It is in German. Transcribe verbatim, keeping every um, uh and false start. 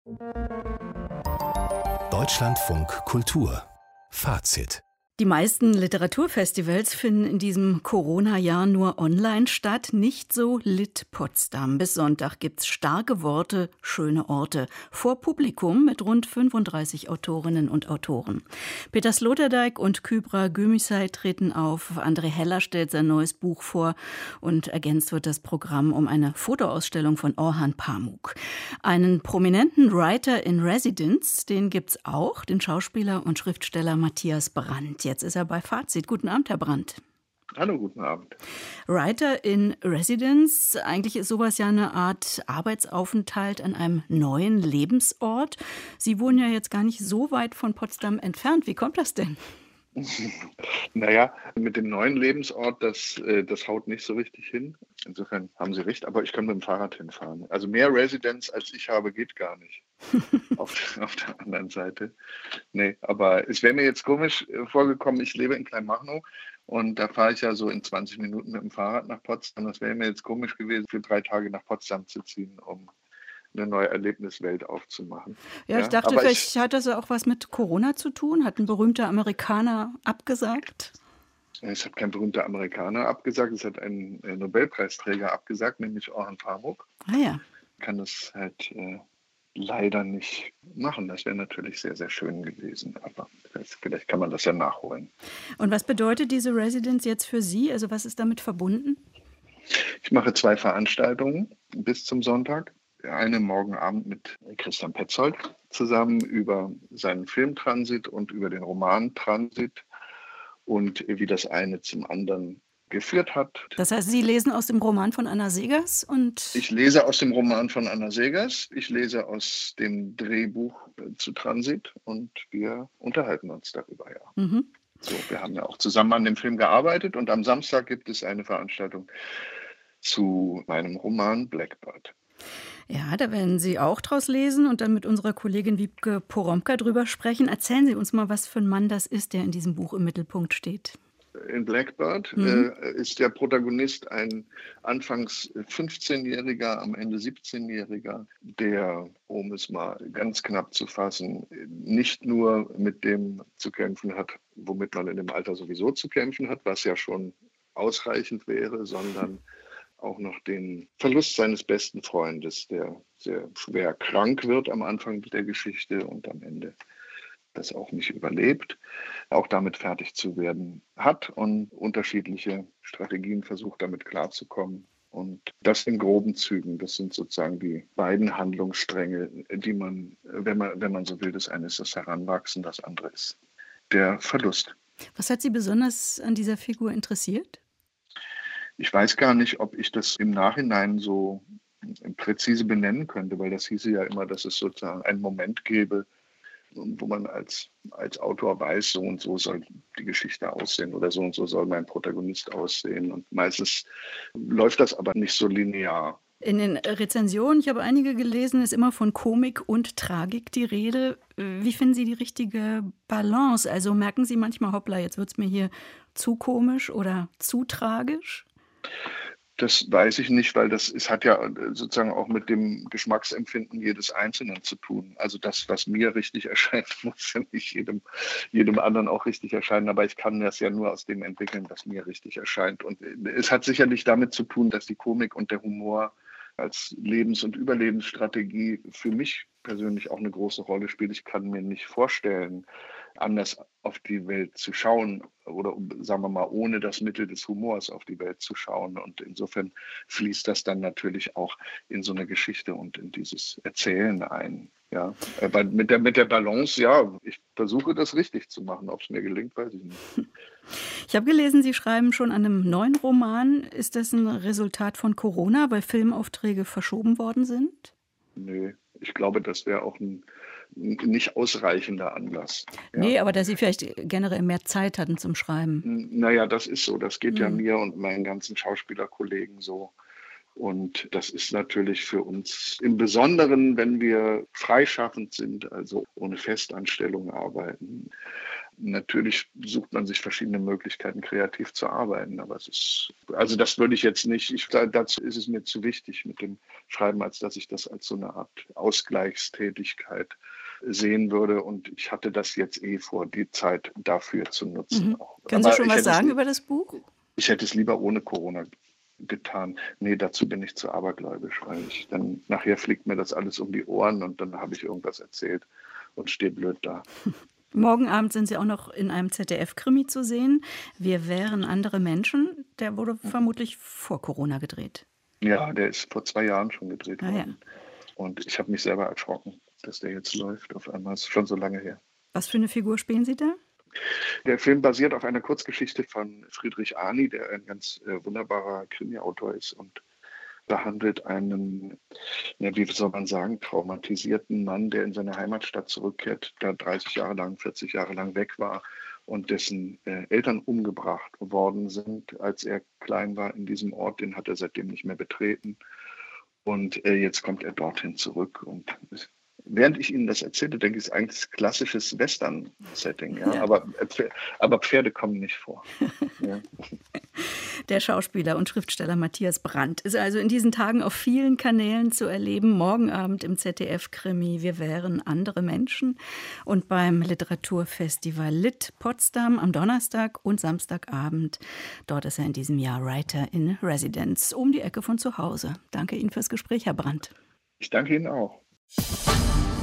Deutschlandfunk Kultur Fazit. Die meisten Literaturfestivals finden in diesem Corona-Jahr nur online statt. Nicht so Lit Potsdam. Bis Sonntag gibt's starke Worte, schöne Orte. Vor Publikum mit rund fünfunddreißig Autorinnen und Autoren. Peter Sloterdijk und Kübra Gümüşay treten auf. André Heller stellt sein neues Buch vor. Und ergänzt wird das Programm um eine Fotoausstellung von Orhan Pamuk. Einen prominenten Writer in Residence, den gibt's auch, den Schauspieler und Schriftsteller Matthias Brandt. Jetzt ist er bei Fazit. Guten Abend, Herr Brandt. Hallo, guten Abend. Writer in Residence, eigentlich ist sowas ja eine Art Arbeitsaufenthalt an einem neuen Lebensort. Sie wohnen ja jetzt gar nicht so weit von Potsdam entfernt. Wie kommt das denn? Naja, mit dem neuen Lebensort, das, das haut nicht so richtig hin. Insofern haben Sie recht, aber ich kann mit dem Fahrrad hinfahren. Also mehr Residence als ich habe, geht gar nicht. auf, auf der anderen Seite. Nee, aber es wäre mir jetzt komisch vorgekommen, ich lebe in Kleinmachnow und da fahre ich ja so in zwanzig Minuten mit dem Fahrrad nach Potsdam. Das wäre mir jetzt komisch gewesen, für drei Tage nach Potsdam zu ziehen, um eine neue Erlebniswelt aufzumachen. Ja, ich ja, dachte, vielleicht ich, hat das ja auch was mit Corona zu tun. Hat ein berühmter Amerikaner abgesagt? Es hat kein berühmter Amerikaner abgesagt, es hat ein Nobelpreisträger abgesagt, nämlich Orhan Pamuk. Ah ja. Kann das halt äh, leider nicht machen. Das wäre natürlich sehr, sehr schön gewesen, aber vielleicht kann man das ja nachholen. Und was bedeutet diese Residence jetzt für Sie? Also was ist damit verbunden? Ich mache zwei Veranstaltungen bis zum Sonntag. Eine morgen Abend mit Christian Petzold zusammen über seinen Film Transit und über den Roman Transit und wie das eine zum anderen geführt hat. Das heißt, Sie lesen aus dem Roman von Anna Seghers? Und ich lese aus dem Roman von Anna Seghers, ich lese aus dem Drehbuch zu Transit und wir unterhalten uns darüber, ja. Mhm. So, wir haben ja auch zusammen an dem Film gearbeitet und am Samstag gibt es eine Veranstaltung zu meinem Roman Blackbird. Ja, da werden Sie auch draus lesen und dann mit unserer Kollegin Wiebke Poromka drüber sprechen. Erzählen Sie uns mal, was für ein Mann das ist, der in diesem Buch im Mittelpunkt steht. In Blackbird Mhm. äh, ist der Protagonist ein anfangs fünfzehnjähriger, am Ende siebzehnjähriger, der, um es mal ganz knapp zu fassen, nicht nur mit dem zu kämpfen hat, womit man in dem Alter sowieso zu kämpfen hat, was ja schon ausreichend wäre, sondern auch noch den Verlust seines besten Freundes, der sehr schwer krank wird am Anfang der Geschichte und am Ende das auch nicht überlebt, auch damit fertig zu werden hat und unterschiedliche Strategien versucht, damit klarzukommen. Und das in groben Zügen, das sind sozusagen die beiden Handlungsstränge, die man, wenn man, wenn man so will, das eine ist das Heranwachsen, das andere ist der Verlust. Was hat Sie besonders an dieser Figur interessiert? Ich weiß gar nicht, ob ich das im Nachhinein so präzise benennen könnte, weil das hieße ja immer, dass es sozusagen einen Moment gäbe, wo man als, als Autor weiß, so und so soll die Geschichte aussehen oder so und so soll mein Protagonist aussehen. Und meistens läuft das aber nicht so linear. In den Rezensionen, ich habe einige gelesen, ist immer von Komik und Tragik die Rede. Wie finden Sie die richtige Balance? Also merken Sie manchmal, hoppla, jetzt wird es mir hier zu komisch oder zu tragisch? Das weiß ich nicht, weil das es hat ja sozusagen auch mit dem Geschmacksempfinden jedes Einzelnen zu tun. Also das, was mir richtig erscheint, muss ja nicht jedem, jedem anderen auch richtig erscheinen. Aber ich kann das ja nur aus dem entwickeln, was mir richtig erscheint. Und es hat sicherlich damit zu tun, dass die Komik und der Humor als Lebens- und Überlebensstrategie für mich persönlich auch eine große Rolle spielt. Ich kann mir nicht vorstellen, anders auf die Welt zu schauen oder, sagen wir mal, ohne das Mittel des Humors auf die Welt zu schauen. Und insofern fließt das dann natürlich auch in so eine Geschichte und in dieses Erzählen ein. Ja, aber mit der, mit der Balance, ja, ich versuche das richtig zu machen. Ob es mir gelingt, weiß ich nicht. Ich habe gelesen, Sie schreiben schon an einem neuen Roman. Ist das ein Resultat von Corona, weil Filmaufträge verschoben worden sind? Nö, ich glaube, das wäre auch ein nicht ausreichender Anlass. Ja. Nee, aber dass Sie vielleicht generell mehr Zeit hatten zum Schreiben. Naja, das ist so. Das geht Mhm. ja mir und meinen ganzen Schauspielerkollegen so. Und das ist natürlich für uns im Besonderen, wenn wir freischaffend sind, also ohne Festanstellung arbeiten, Natürlich sucht man sich verschiedene Möglichkeiten, kreativ zu arbeiten, aber es ist, also das würde ich jetzt nicht, ich, dazu ist es mir zu wichtig mit dem Schreiben, als dass ich das als so eine Art Ausgleichstätigkeit sehen würde, und ich hatte das jetzt eh vor, die Zeit dafür zu nutzen. Mhm. Können Sie aber schon was sagen über das Buch? Ich hätte es lieber ohne Corona getan. Nee, dazu bin ich zu abergläubisch, weil ich dann nachher fliegt mir das alles um die Ohren und dann habe ich irgendwas erzählt und stehe blöd da. Morgen Abend sind Sie auch noch in einem Z D F-Krimi zu sehen. Wir wären andere Menschen. Der wurde vermutlich vor Corona gedreht. Ja, der ist vor zwei Jahren schon gedreht ah, worden. Ja. Und ich habe mich selber erschrocken, dass der jetzt läuft. Auf einmal ist schon so lange her. Was für eine Figur spielen Sie da? Der Film basiert auf einer Kurzgeschichte von Friedrich Arni, der ein ganz äh, wunderbarer Krimi-Autor ist und behandelt einen, ja, wie soll man sagen, traumatisierten Mann, der in seine Heimatstadt zurückkehrt, da dreißig Jahre lang, vierzig Jahre lang weg war und dessen äh, Eltern umgebracht worden sind, als er klein war in diesem Ort. Den hat er seitdem nicht mehr betreten. Und äh, jetzt kommt er dorthin zurück. Und während ich Ihnen das erzähle, denke ich, es ist eigentlich klassisches Western-Setting. Ja? Ja. Aber, aber Pferde kommen nicht vor. Ja. Der Schauspieler und Schriftsteller Matthias Brandt ist also in diesen Tagen auf vielen Kanälen zu erleben. Morgen Abend im Z D F-Krimi Wir wären andere Menschen und beim Literaturfestival Lit Potsdam am Donnerstag und Samstagabend. Dort ist er in diesem Jahr Writer in Residence, um die Ecke von zu Hause. Danke Ihnen fürs Gespräch, Herr Brandt. Ich danke Ihnen auch.